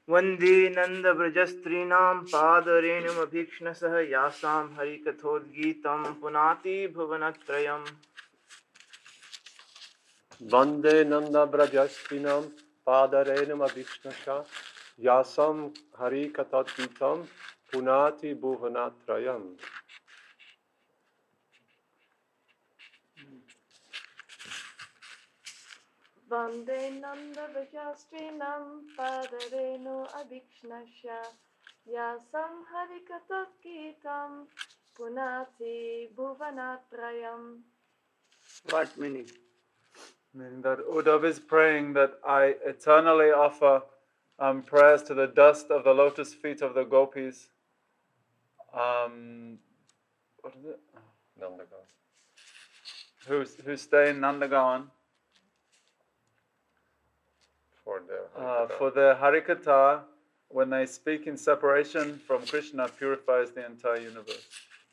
Vande Nanda Brajastrinam Padarenumabhikshnasah Yasam Harikathodgitam Punati Bhuvanatrayam. Vande Nanda Brajastrinam Padarenam Abhishnasha Yasam Hari Katatvitam Punati Bhuvanatrayam. Vande Nanda Vajastrinam Padarenu Abhikshnasya Yasam Harikatotkitam Punati Bhuvanatrayam. What meaning? Meaning that Uddhav is praying that I eternally offer prayers to the dust of the lotus feet of the gopis. What is it? Nandagan. Who stay in Nandagan For their Harikatha. for their Harikatha, when they speak in separation from Krishna, purifies the entire universe.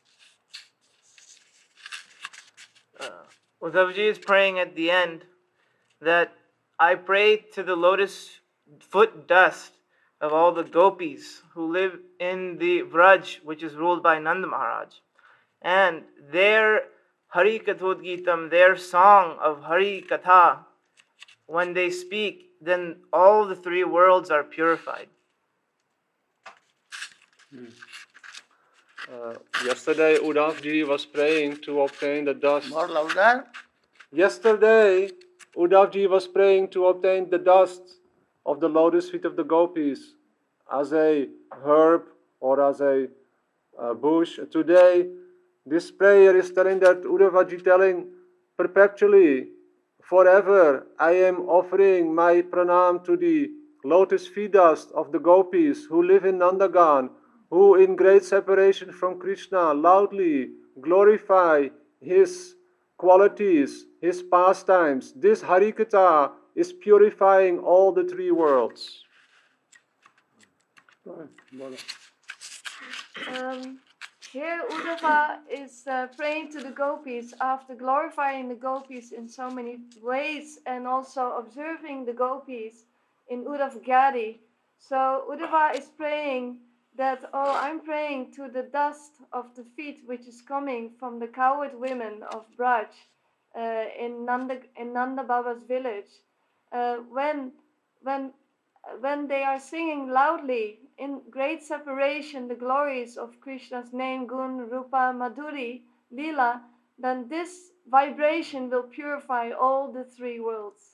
Uddhavji is praying at the end that I pray to the lotus foot dust of all the gopis who live in the Vraj, which is ruled by Nanda Maharaj. And their Hari Kathodgitam, their song of Hari Katha, when they speak, then all the three worlds are purified. Yesterday, Uddhavji was praying to obtain the dust. More louder? Yesterday, Uddhavji was praying to obtain the dust of the lotus feet of the gopis as a herb or as a bush. Today, this prayer is telling that Uddhavji telling perpetually, forever, I am offering my pranam to the lotus feet dust of the gopis who live in Nandagan, who in great separation from Krishna loudly glorify his qualities, his pastimes. This Harikatha is purifying all the three worlds. Here Uddhava is praying to the gopis after glorifying the gopis in so many ways and also observing the gopis in Uddhav Gadi. So Uddhava is praying that, oh, I'm praying to the dust of the feet which is coming from the cowherd women of Braj in Nanda Baba's village. When they are singing loudly in great separation the glories of Krishna's name, Gun, Rupa, Madhuri, Lila, then this vibration will purify all the three worlds.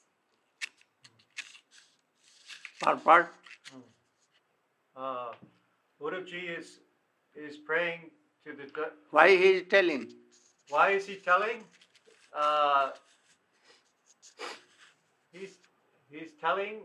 Part. Uddhavji is praying to the... Why he is telling? Why is he telling? He's telling,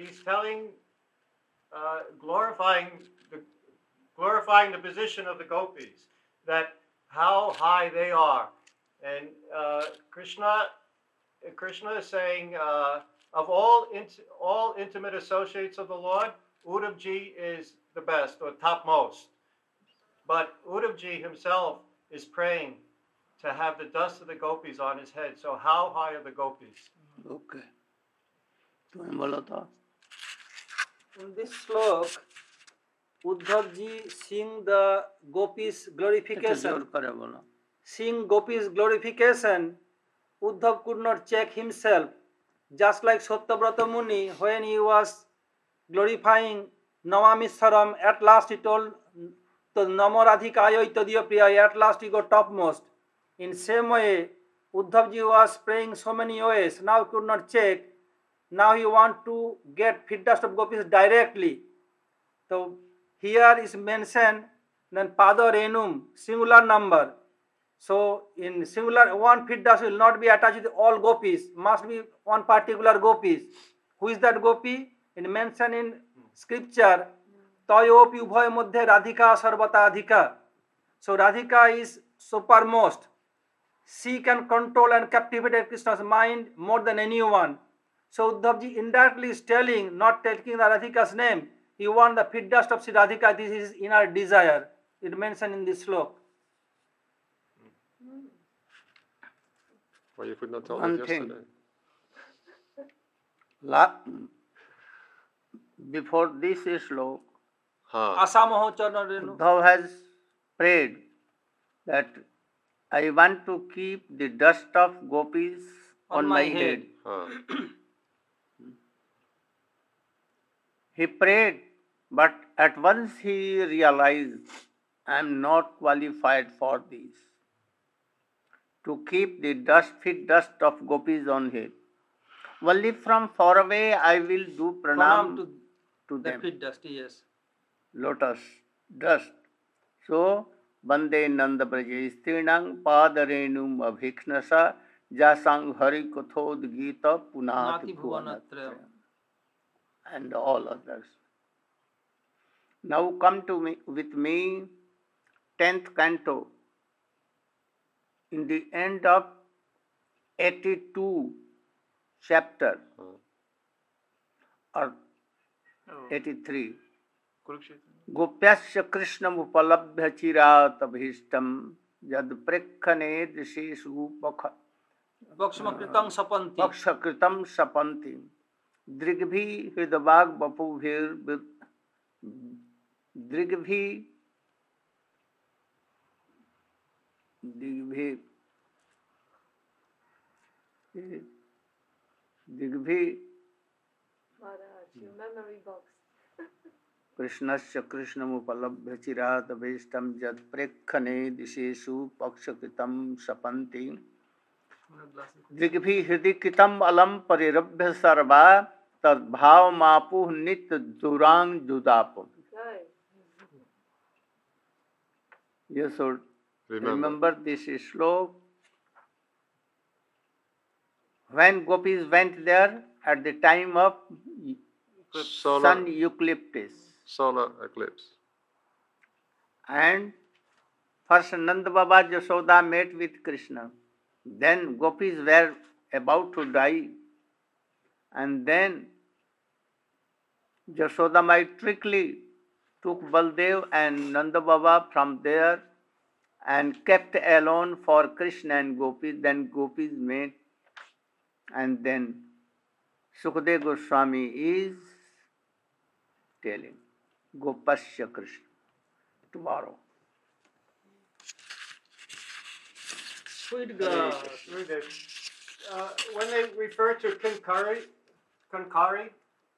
glorifying the position of the gopis, that how high they are, and Krishna is saying of all intimate associates of the Lord, Uddhavji is the best or topmost. But Uddhavji himself is praying to have the dust of the gopis on his head. So how high are the gopis? Okay. তুমি বলো তো। In this slok, Uddhavji sing the gopis glorification. জোর করে বলো। Seeing gopis glorification, Uddhav could not check himself, just like Sattyavrata Muni when he was glorifying Namamiswaram. At last he told the Namo Radhikaya Ittadiya Priya. At last he got topmost. In same way, Uddhavji was praying so many ways. Now he could not check. Now he want to get feet dust of gopis directly. So here is mentioned then Pada Renum, singular number. So in singular, one feet dust will not be attached to all gopis. Must be one particular gopis. Who is that gopi? It mentioned in scripture. Tayopi ubhay madhye Radhika sarvata adhika. So Radhika is supermost. She can control and captivate Krishna's mind more than anyone. So Uddhavji indirectly is telling, not taking the Radhika's name, he wants the feet dust of Sri Radhika. This is his inner desire. It mentioned in this slok. Why you could not tell One us thing. yesterday? before this slok, हाँ आसामह चरण Renu Uddhav has prayed that I want to keep the dust of gopis On on my my head. हाँ He prayed, but at once he realized I am not qualified for this. To keep the fit dust of gopis on head. Only from far away I will do pranam pranam to to the them. feet dust, yes. Lotus dust. So, Bande Nanda Braja Strinang Padarenum Abhikshnasa Jasang Hari Kathod Gita Punat Nati Bhuvanatra. and all others. Now come to me with me 10th canto in the end of 82 chapter or 83. गोप्यस्य कृष्णमुपलभ्य चिरात अभीष्टम यद प्रेक्षणे दृशेषु Vakshmakritam sapanti. पक्षकृतं सपन्ति दृग्भि हृदवाग बपुभिर दृग्भि दिग्भि दिग्भि Maharaj, your memory box. कृष्णस्य कृष्णमुपलभ्य चिरात अभीष्टम यद प्रेक्षणे दिशेषु पक्षकृतं सपन्ति दृग्भि हृदि कृतम अलम परिरभ्य सर्वा तद्भाव मापुः नित्य दुरांग जुदापुः. Right. You should remember remember this slok. When gopis went there at the time of sun eclipse, solar eclipse. and first Nanda Baba Jashoda met with Krishna. Then gopis were about to die, and then Jashoda Mai tricklily took Baldev and Nanda Baba from there and kept alone for Krishna and gopis. Then gopis met, and then Sukadeva Goswami is telling Gopasya Krishna tomorrow. Sweet girl. Gurudev, when they refer to Kinkari, Kankari.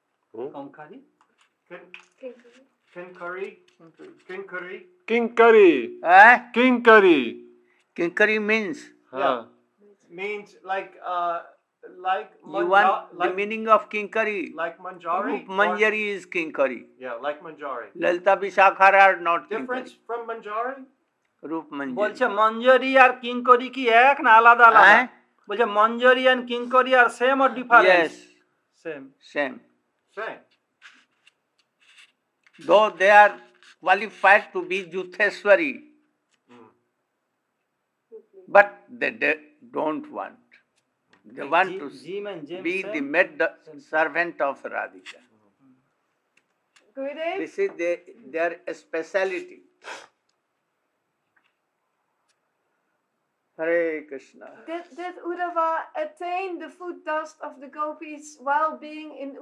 Kinkari, Kinkari. Eh? Kinkari. Kinkari means हाँ means like you want the meaning of Kinkari. like Manjari. Rup Manjari is Kinkari. Yeah, like Manjari. Lalita Vishakhara are not Difference Kinkari. from Manjari? Rup Manjari. বলছে মঞ্জরি আর কিঙ্করি কি এক না আলাদা আলাদা? হ্যাঁ? বলছে মঞ্জরি আর কিঙ্করি আর same or different? Yes, same. same. Same. Though they are qualified to be Jutheswari, but they don't want. They want to Jim and James be the same? maid servant of Radhika. Gurudev, This is their speciality. Hare Krishna. did Uddhava attain the foot dust of the gopis while being in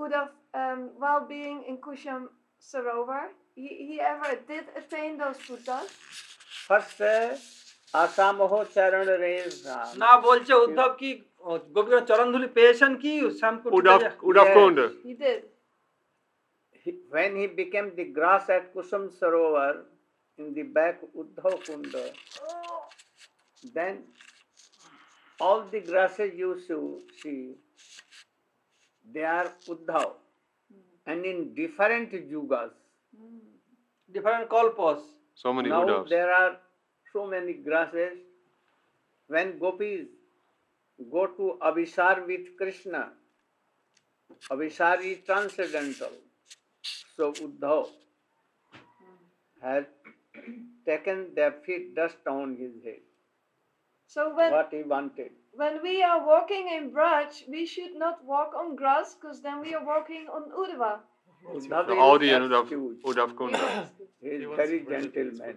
Kusham Sarovar? He ever did attain those foot dust? First, Asamoho Charan Res Ram. না বলছে উদ্ধব কি গোপীর চরণ ধুলি পেয়েছেন কি Shyampur Udav Kund. He did. When he became the grass at Kusum Sarovar in the back Uddhav Kunda, then all the grasses you see, they are Uddhav. And in different yugas. Different kalpas. So many Now Udavs. there are so many grasses. When gopis go to Abhisar with Krishna, Abhisar is transcendental. So Uddhav has taken their feet dust on his head. So What he wanted. when we are walking in Braj, we should not walk on grass because then we are walking on Uddhava. Uddhav The is Audi and excused. Udav Kunda. He is very gentleman.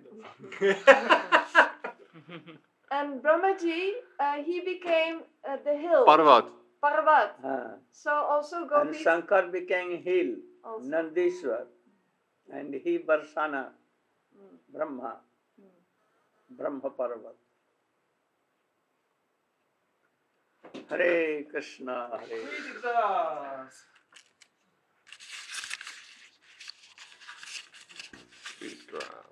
And Brahmaji, he became the hill. Parvat. Parvat. Ah. So also And gopis. Shankar became hill, Also. Nandishwar, and he Varsana, Brahma, Brahma Parvat. Hare Krishna, Hare Jesus. Sweet drum.